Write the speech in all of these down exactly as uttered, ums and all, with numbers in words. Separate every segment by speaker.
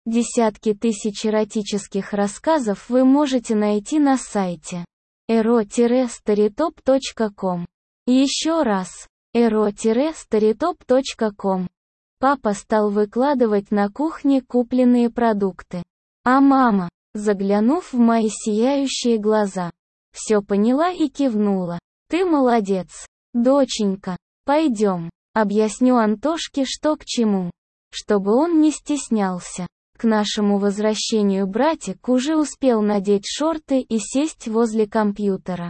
Speaker 1: Десятки тысяч эротических рассказов вы можете найти на сайте эро старитоп точка ком. Еще раз, эро старитоп точка ком. Папа стал выкладывать на кухне купленные продукты. А мама, заглянув в мои сияющие глаза, все поняла и кивнула. «Ты молодец, доченька. Пойдем, объясню Антошке, что к чему, чтобы он не стеснялся». К нашему возвращению братик уже успел надеть шорты и сесть возле компьютера.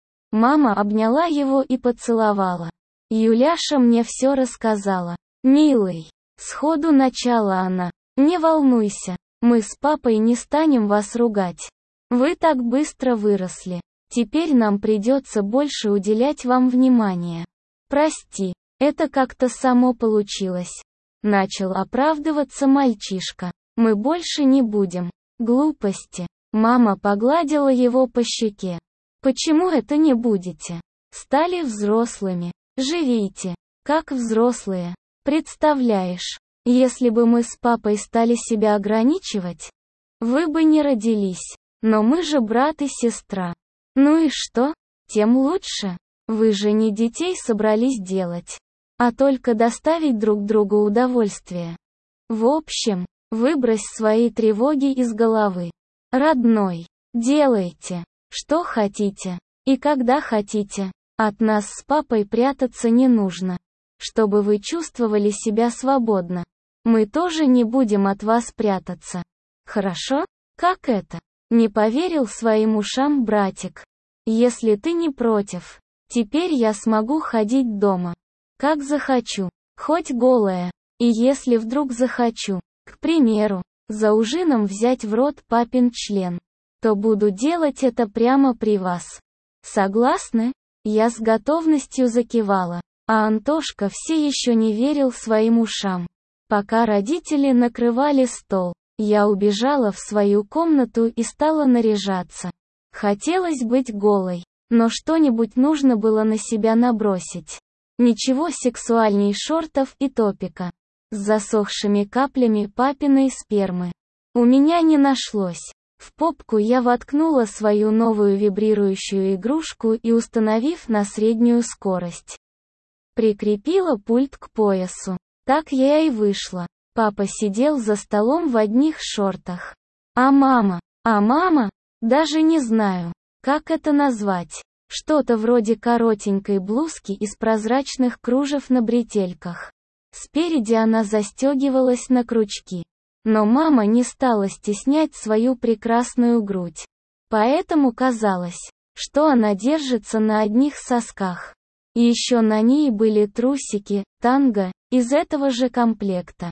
Speaker 1: Мама обняла его и поцеловала. «Юляша мне все рассказала. Милый», сходу начала она, «не волнуйся, мы с папой не станем вас ругать. Вы так быстро выросли. Теперь нам придется больше уделять вам внимания. Прости, это как-то само получилось». Начал оправдываться мальчишка. «Мы больше не будем». «Глупости». Мама погладила его по щеке. «Почему это не будете? Стали взрослыми. Живите, как взрослые. Представляешь, если бы мы с папой стали себя ограничивать, вы бы не родились. Но мы же брат и сестра. Ну и что? Тем лучше. Вы же не детей собрались делать, а только доставить друг другу удовольствие. В общем, выбрось свои тревоги из головы. Родной, делайте, что хотите, и когда хотите. От нас с папой прятаться не нужно. Чтобы вы чувствовали себя свободно. Мы тоже не будем от вас прятаться. Хорошо? Как это? Не поверил своим ушам братик. Если ты не против, теперь я смогу ходить дома, как захочу, хоть голая. И если вдруг захочу, к примеру, за ужином взять в рот папин член, то буду делать это прямо при вас. Согласны? Я с готовностью закивала, а Антошка все еще не верил своим ушам. Пока родители накрывали стол, я убежала в свою комнату и стала наряжаться. Хотелось быть голой, но что-нибудь нужно было на себя набросить. Ничего сексуальней шортов и топика с засохшими каплями папиной спермы у меня не нашлось. В попку я воткнула свою новую вибрирующую игрушку и, установив на среднюю скорость, прикрепила пульт к поясу. Так я и вышла. Папа сидел за столом в одних шортах. А мама? А мама? Даже не знаю, как это назвать. Что-то вроде коротенькой блузки из прозрачных кружев на бретельках. Спереди она застегивалась на крючки. Но мама не стала стеснять свою прекрасную грудь. Поэтому казалось, что она держится на одних сосках. И еще на ней были трусики, танго, из этого же комплекта.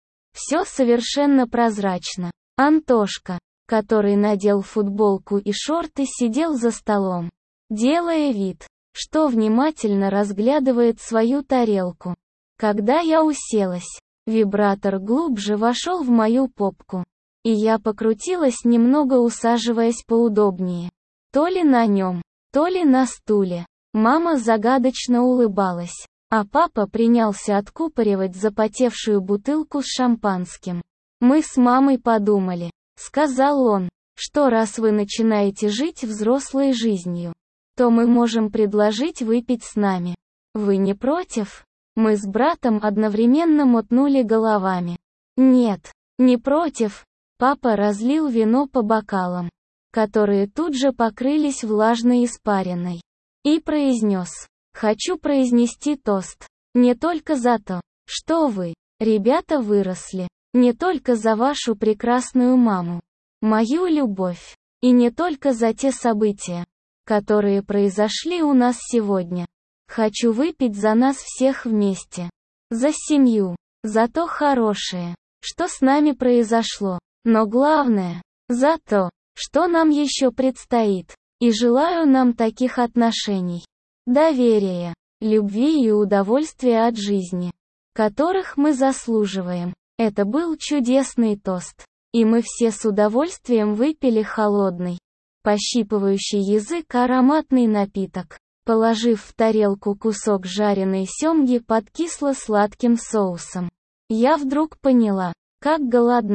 Speaker 1: Все совершенно прозрачно. Антошка, который надел футболку и шорты, сидел за столом, делая вид, что внимательно разглядывает свою тарелку. Когда я уселась, вибратор глубже вошел в мою попку, и я покрутилась немного, усаживаясь поудобнее. То ли на нем, то ли на стуле. Мама загадочно улыбалась, а папа принялся откупоривать запотевшую бутылку с шампанским. «Мы с мамой подумали», — сказал он, «что раз вы начинаете жить взрослой жизнью, то мы можем предложить выпить с нами. Вы не против?» Мы с братом одновременно мотнули головами. «Нет, не против». Папа разлил вино по бокалам, которые тут же покрылись влажной испариной, и произнес: «Хочу произнести тост. Не только за то, что вы, ребята, выросли, не только за вашу прекрасную маму, мою любовь, и не только за те события, которые произошли у нас сегодня. Хочу выпить за нас всех вместе. За семью, за то хорошее, что с нами произошло, но главное, за то, что нам еще предстоит. И желаю нам таких отношений, доверия, любви и удовольствия от жизни, которых мы заслуживаем». Это был чудесный тост, и мы все с удовольствием выпили холодный, пощипывающий язык ароматный напиток, положив в тарелку кусок жареной семги под кисло-сладким соусом. Я вдруг поняла, как голодна.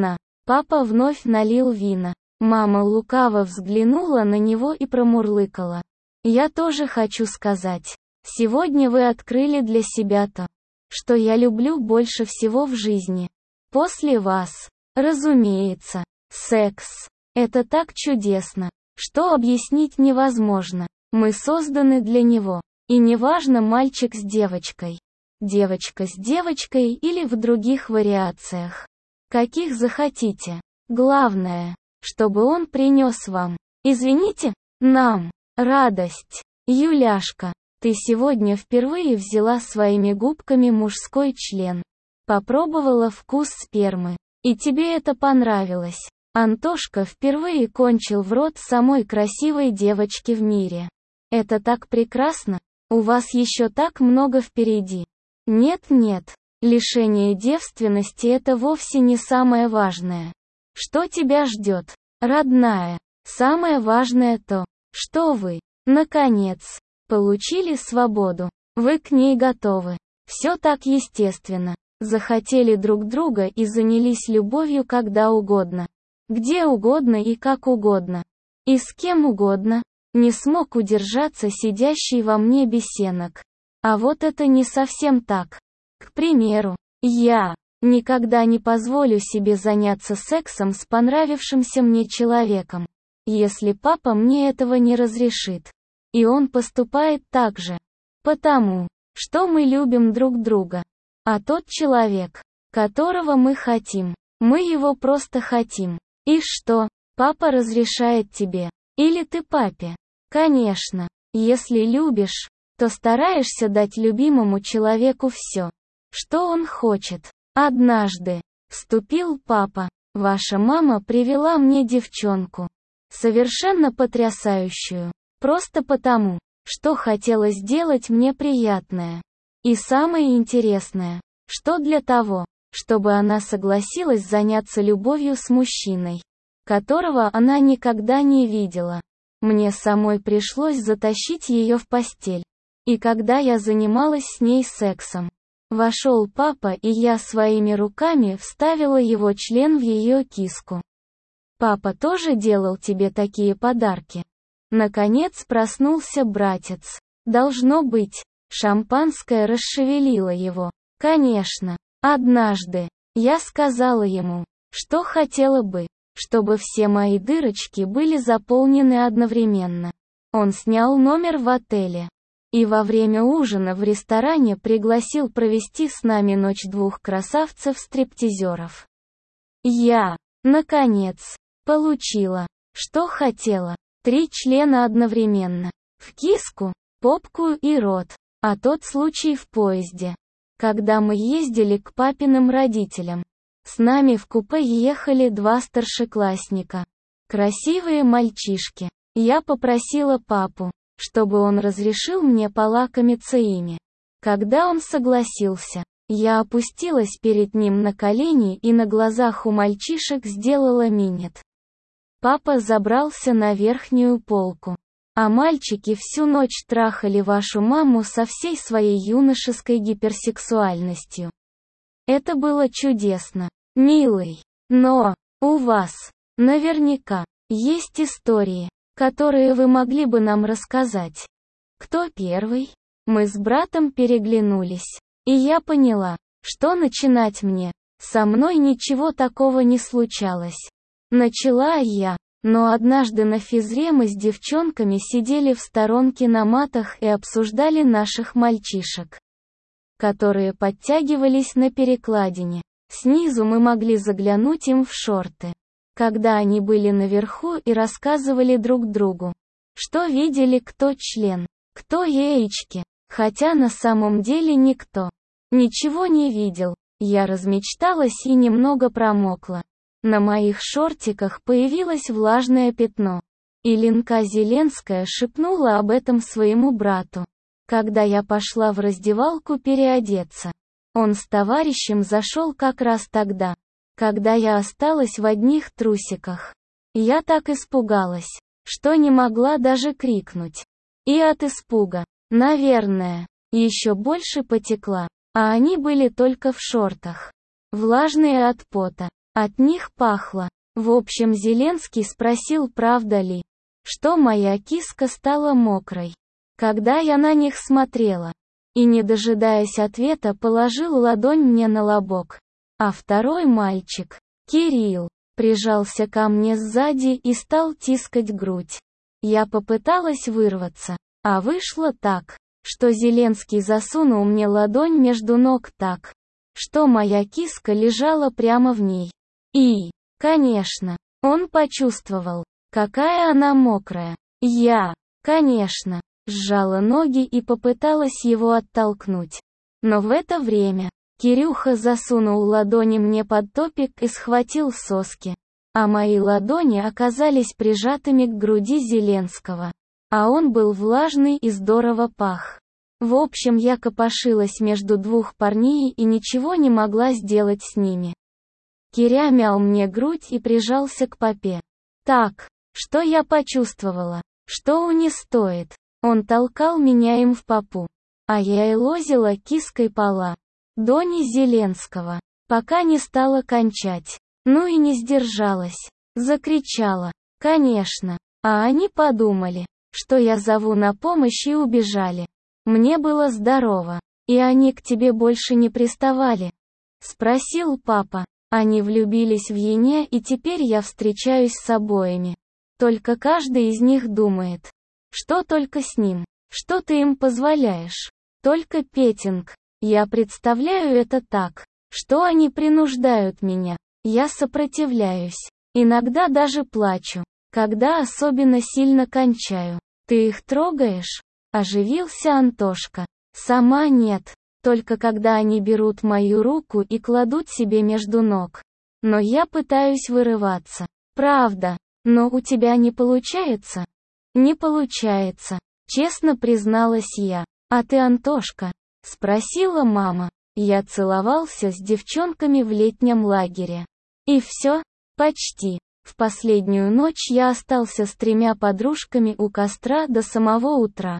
Speaker 1: Папа вновь налил вина. Мама лукаво взглянула на него и промурлыкала. Я тоже хочу сказать. Сегодня вы открыли для себя то, что я люблю больше всего в жизни. После вас. Разумеется. Секс. Это так чудесно, что объяснить невозможно. Мы созданы для него. И неважно, мальчик с девочкой, девочка с девочкой или в других вариациях, каких захотите. Главное, чтобы он принес вам, извините, нам, радость. Юляшка, ты сегодня впервые взяла своими губками мужской член. Попробовала вкус спермы. И тебе это понравилось. Антошка впервые кончил в рот самой красивой девочки в мире. Это так прекрасно. У вас еще так много впереди. Нет-нет, лишение девственности — это вовсе не самое важное. Что тебя ждет, родная? Самое важное то, что вы, наконец, получили свободу. Вы к ней готовы. Все так естественно. Захотели друг друга и занялись любовью когда угодно. Где угодно и как угодно. И с кем угодно. Не смог удержаться сидящий во мне бесенок. А вот это не совсем так. К примеру, я никогда не позволю себе заняться сексом с понравившимся мне человеком, если папа мне этого не разрешит. И он поступает так же. Потому, что мы любим друг друга. А тот человек, которого мы хотим, мы его просто хотим. И что, папа разрешает тебе? Или ты папе? Конечно, если любишь, то стараешься дать любимому человеку все, что он хочет. Однажды, вступил папа, ваша мама привела мне девчонку. Совершенно потрясающую. Просто потому, что хотела сделать мне приятное. И самое интересное, что для того, чтобы она согласилась заняться любовью с мужчиной, которого она никогда не видела, мне самой пришлось затащить ее в постель. И когда я занималась с ней сексом, вошел папа, и я своими руками вставила его член в ее киску. Папа тоже делал тебе такие подарки? Наконец проснулся братец. Должно быть, шампанское расшевелило его. Конечно. Однажды, я сказала ему, что хотела бы, чтобы все мои дырочки были заполнены одновременно. Он снял номер в отеле. И во время ужина в ресторане пригласил провести с нами ночь двух красавцев-стриптизеров. Я, наконец, получила, что хотела. Три члена одновременно. В киску, попку и рот. А тот случай в поезде, когда мы ездили к папиным родителям. С нами в купе ехали два старшеклассника. Красивые мальчишки. Я попросила папу, чтобы он разрешил мне полакомиться ими. Когда он согласился, я опустилась перед ним на колени и на глазах у мальчишек сделала минет. Папа забрался на верхнюю полку. А мальчики всю ночь трахали вашу маму со всей своей юношеской гиперсексуальностью. Это было чудесно, милый. Но, у вас, наверняка, есть истории, которые вы могли бы нам рассказать. Кто первый? Мы с братом переглянулись. И я поняла, что начинать мне. Со мной ничего такого не случалось. Начала я. Но однажды на физре мы с девчонками сидели в сторонке на матах и обсуждали наших мальчишек, которые подтягивались на перекладине. Снизу мы могли заглянуть им в шорты, когда они были наверху, и рассказывали друг другу, что видели, кто член, кто яички, хотя на самом деле никто ничего не видел. Я размечталась и немного промокла. На моих шортиках появилось влажное пятно. И Ленка Зеленская шепнула об этом своему брату, когда я пошла в раздевалку переодеться. Он с товарищем зашел как раз тогда, когда я осталась в одних трусиках. Я так испугалась, что не могла даже крикнуть. И от испуга, наверное, еще больше потекла, а они были только в шортах. Влажные от пота. От них пахло. В общем, Зеленский спросил, правда ли, что моя киска стала мокрой, когда я на них смотрела. И, не дожидаясь ответа, положил ладонь мне на лобок. А второй мальчик, Кирилл, прижался ко мне сзади и стал тискать грудь. Я попыталась вырваться, а вышло так, что Зеленский засунул мне ладонь между ног так, что моя киска лежала прямо в ней. И, конечно, он почувствовал, какая она мокрая. Я, конечно, сжала ноги и попыталась его оттолкнуть. Но в это время Кирюха засунул ладони мне под топик и схватил соски. А мои ладони оказались прижатыми к груди Зеленского. А он был влажный и здорово пах. В общем, я копошилась между двух парней и ничего не могла сделать с ними. Киря мял мне грудь и прижался к попе. Так, что я почувствовала, что не стоит. Он толкал меня им в попу. А я и лозила киской пола. Дони Зеленского. Пока не стала кончать. Ну и не сдержалась. Закричала. Конечно. А они подумали, что я зову на помощь и убежали. Мне было здорово. И они к тебе больше не приставали? Спросил папа. Они влюбились в Ене, и теперь я встречаюсь с обоими. Только каждый из них думает, что только с ним, что ты им позволяешь. Только Петинг. Я представляю это так, что они принуждают меня. Я сопротивляюсь. Иногда даже плачу, когда особенно сильно кончаю. Ты их трогаешь? Оживился Антошка. Сама нет. Только когда они берут мою руку и кладут себе между ног. Но я пытаюсь вырываться. Правда. Но у тебя не получается? Не получается. Честно призналась я. А ты, Антошка? Спросила мама. Я целовался с девчонками в летнем лагере. И все? Почти. В последнюю ночь я остался с тремя подружками у костра до самого утра.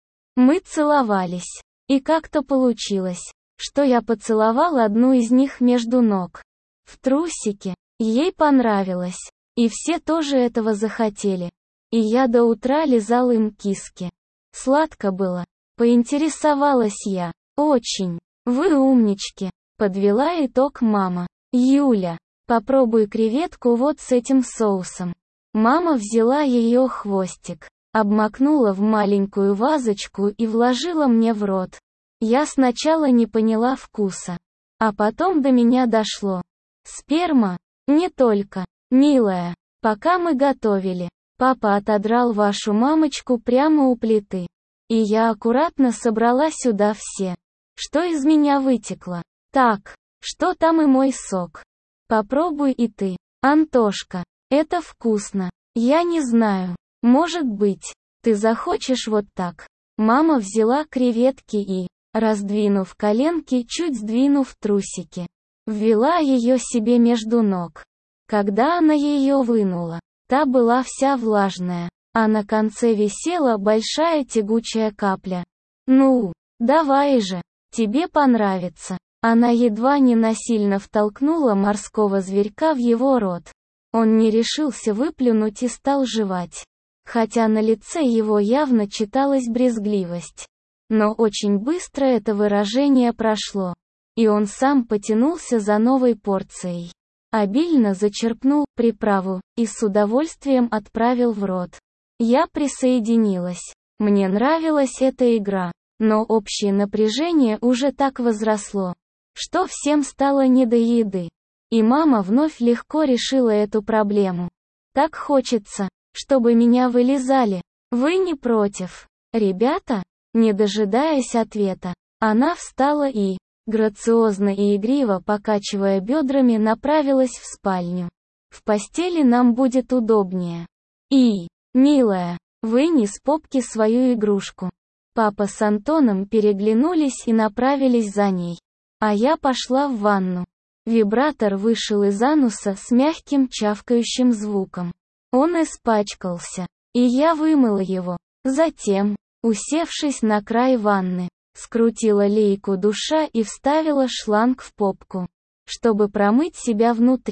Speaker 1: Мы целовались. И как-то получилось, что я поцеловал одну из них между ног. В трусике. Ей понравилось. И все тоже этого захотели. И я до утра лизал им киски. Сладко было. Поинтересовалась я. Очень. Вы умнички. Подвела итог мама. Юля, попробуй креветку вот с этим соусом. Мама взяла ее хвостик, обмакнула в маленькую вазочку и вложила мне в рот. Я сначала не поняла вкуса. А потом до меня дошло. Сперма? Не только. Милая, пока мы готовили, папа отодрал вашу мамочку прямо у плиты. И я аккуратно собрала сюда все, что из меня вытекло. Так, что там и мой сок. Попробуй и ты, Антошка. Это вкусно. Я не знаю. Может быть, ты захочешь вот так. Мама взяла креветки и, раздвинув коленки, чуть сдвинув трусики, ввела ее себе между ног. Когда она ее вынула, та была вся влажная, а на конце висела большая тягучая капля. Ну, давай же, тебе понравится. Она едва не насильно втолкнула морского зверька в его рот. Он не решился выплюнуть и стал жевать. Хотя на лице его явно читалась брезгливость. Но очень быстро это выражение прошло. И он сам потянулся за новой порцией. Обильно зачерпнул приправу и с удовольствием отправил в рот. Я присоединилась. Мне нравилась эта игра, но общее напряжение уже так возросло, что всем стало не до еды. И мама вновь легко решила эту проблему. Так хочется, чтобы меня вылизали. Вы не против, ребята? Не дожидаясь ответа, она встала и, грациозно и игриво покачивая бедрами, направилась в спальню. В постели нам будет удобнее. И, милая, вынь из попки свою игрушку. Папа с Антоном переглянулись и направились за ней. А я пошла в ванну. Вибратор вышел из ануса с мягким чавкающим звуком. Он испачкался, и я вымыла его. Затем, усевшись на край ванны, скрутила лейку душа и вставила шланг в попку, чтобы промыть себя внутри.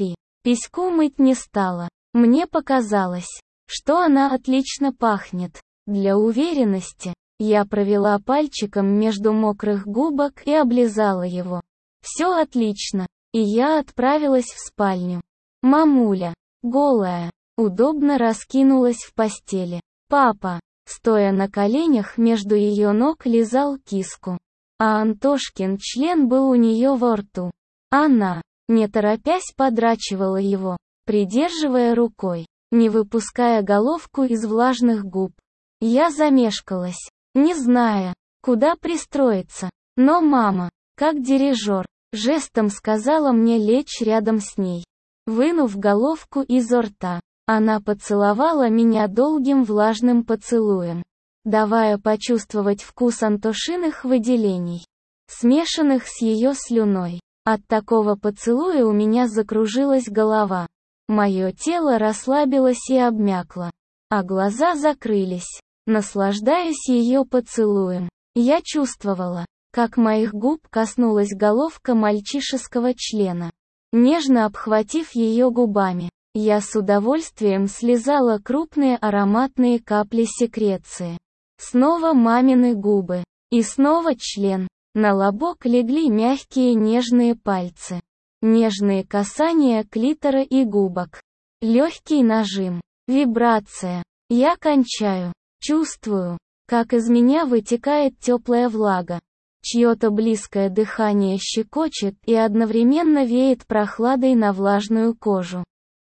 Speaker 1: Письку мыть не стала. Мне показалось, что она отлично пахнет. Для уверенности, я провела пальчиком между мокрых губок и облизала его. Все отлично, и я отправилась в спальню. Мамуля, голая, удобно раскинулась в постели. Папа, стоя на коленях между ее ног, лизал киску. А Антошкин член был у нее во рту. Она, не торопясь, подрачивала его, придерживая рукой, не выпуская головку из влажных губ. Я замешкалась, не зная, куда пристроиться. Но мама, как дирижер, жестом сказала мне лечь рядом с ней. Вынув головку изо рта, она поцеловала меня долгим влажным поцелуем, давая почувствовать вкус Антошиных выделений, смешанных с ее слюной. От такого поцелуя у меня закружилась голова. Мое тело расслабилось и обмякло, а глаза закрылись, наслаждаясь ее поцелуем. Я чувствовала, как моих губ коснулась головка мальчишеского члена. Нежно обхватив ее губами, я с удовольствием слизала крупные ароматные капли секреции. Снова мамины губы. И снова член. На лобок легли мягкие нежные пальцы. Нежные касания клитора и губок. Легкий нажим. Вибрация. Я кончаю. Чувствую, как из меня вытекает теплая влага. Чье-то близкое дыхание щекочет и одновременно веет прохладой на влажную кожу.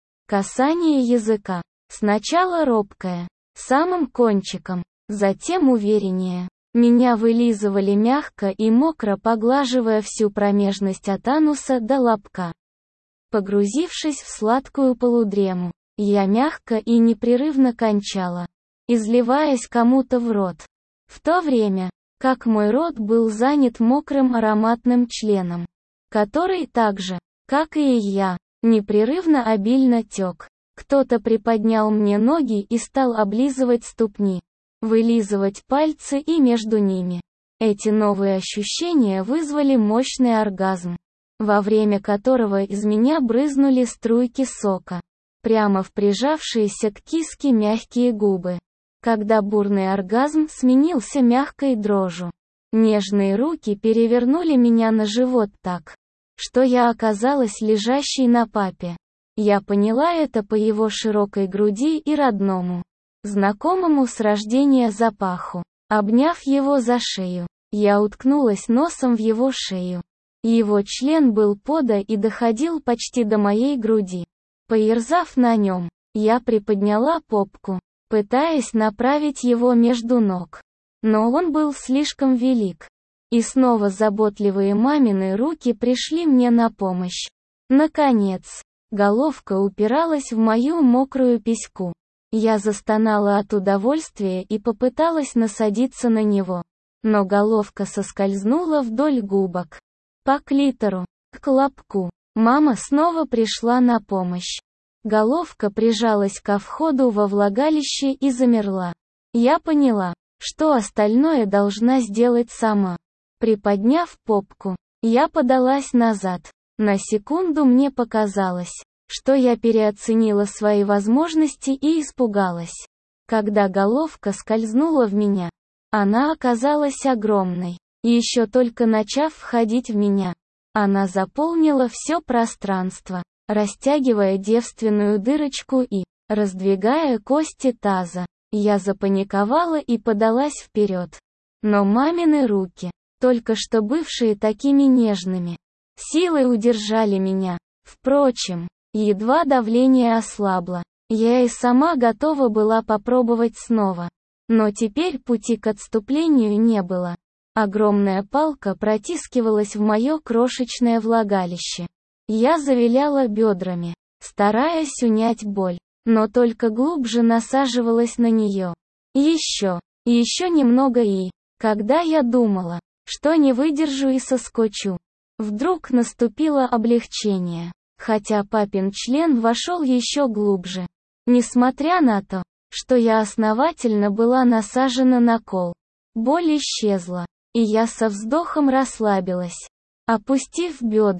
Speaker 1: Касание языка. Сначала робкое, самым кончиком, затем увереннее. Меня вылизывали мягко и мокро, поглаживая всю промежность от ануса до лобка. Погрузившись в сладкую полудрему, я мягко и непрерывно кончала, изливаясь кому-то в рот. В то время, как мой рот был занят мокрым ароматным членом, который так же, как и я, непрерывно обильно тек. Кто-то приподнял мне ноги и стал облизывать ступни, вылизывать пальцы и между ними. Эти новые ощущения вызвали мощный оргазм, во время которого из меня брызнули струйки сока, прямо в прижавшиеся к киске мягкие губы. Когда бурный оргазм сменился мягкой дрожью, нежные руки перевернули меня на живот так, что я оказалась лежащей на папе. Я поняла это по его широкой груди и родному, знакомому с рождения запаху. Обняв его за шею, я уткнулась носом в его шею. Его член был подо и доходил почти до моей груди. Поерзав на нем, я приподняла попку, пытаясь направить его между ног. Но он был слишком велик. И снова заботливые мамины руки пришли мне на помощь. Наконец, головка упиралась в мою мокрую письку. Я застонала от удовольствия и попыталась насадиться на него. Но головка соскользнула вдоль губок, по клитору, к лобку. Мама снова пришла на помощь. Головка прижалась ко входу во влагалище и замерла. Я поняла, что остальное должна сделать сама. Приподняв попку, я подалась назад. На секунду мне показалось, что я переоценила свои возможности и испугалась. Когда головка скользнула в меня, она оказалась огромной. Еще только начав входить в меня, она заполнила все пространство, растягивая девственную дырочку и раздвигая кости таза. Я запаниковала и подалась вперед. Но мамины руки, только что бывшие такими нежными, силой удержали меня. Впрочем, едва давление ослабло, я и сама готова была попробовать снова. Но теперь пути к отступлению не было. Огромная палка протискивалась в мое крошечное влагалище. Я завиляла бедрами, стараясь унять боль, но только глубже насаживалась на нее. Еще, еще немного и, когда я думала, что не выдержу и соскочу, вдруг наступило облегчение, хотя папин член вошел еще глубже. Несмотря на то, что я основательно была насажена на кол, боль исчезла, и я со вздохом расслабилась. Опустив бедра,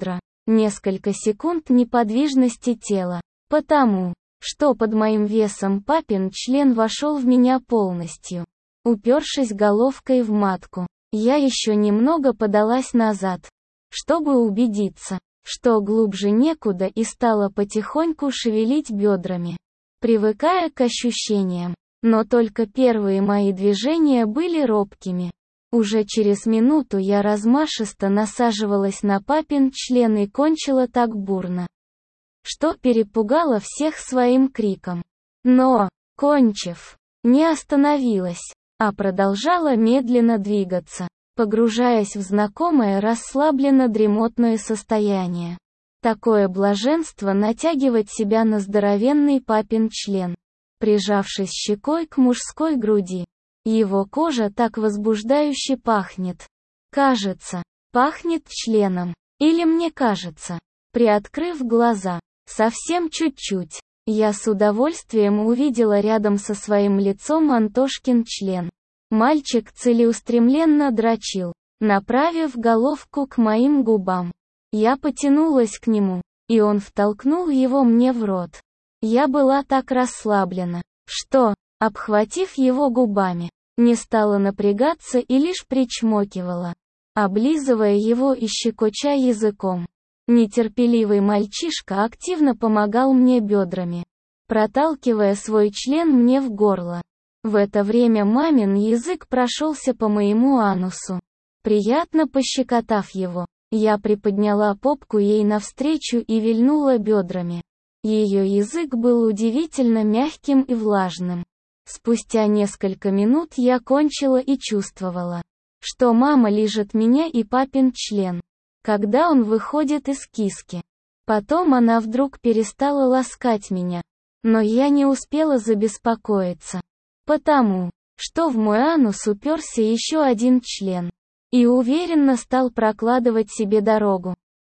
Speaker 1: Несколько секунд неподвижности тела. Потому что под моим весом папин член вошел в меня полностью. Упершись головкой в матку, я еще немного подалась назад, чтобы убедиться, что глубже некуда, и стала потихоньку шевелить бедрами, привыкая к ощущениям. Но только первые мои движения были робкими. Уже через минуту я размашисто насаживалась на папин член и кончила так бурно, что перепугала всех своим криком. Но, кончив, не остановилась, а продолжала медленно двигаться, погружаясь в знакомое расслабленно-дремотное состояние. Такое блаженство натягивать себя на здоровенный папин член, прижавшись щекой к мужской груди. Его кожа так возбуждающе пахнет. Кажется, пахнет членом. Или мне кажется. Приоткрыв глаза, совсем чуть-чуть, я с удовольствием увидела рядом со своим лицом Антошкин член. Мальчик целеустремленно дрочил, направив головку к моим губам. Я потянулась к нему, и он втолкнул его мне в рот. Я была так расслаблена, что, обхватив его губами, не стала напрягаться и лишь причмокивала, облизывая его и щекоча языком. Нетерпеливый мальчишка активно помогал мне бедрами, проталкивая свой член мне в горло. В это время мамин язык прошелся по моему анусу, приятно пощекотав его. Я приподняла попку ей навстречу и вильнула бедрами. Ее язык был удивительно мягким и влажным. Спустя несколько минут я кончила и чувствовала, что мама лижет меня и папин член, когда он выходит из киски. Потом она вдруг перестала ласкать меня, но я не успела забеспокоиться, потому что в мой анус уперся еще один член и уверенно стал прокладывать себе дорогу.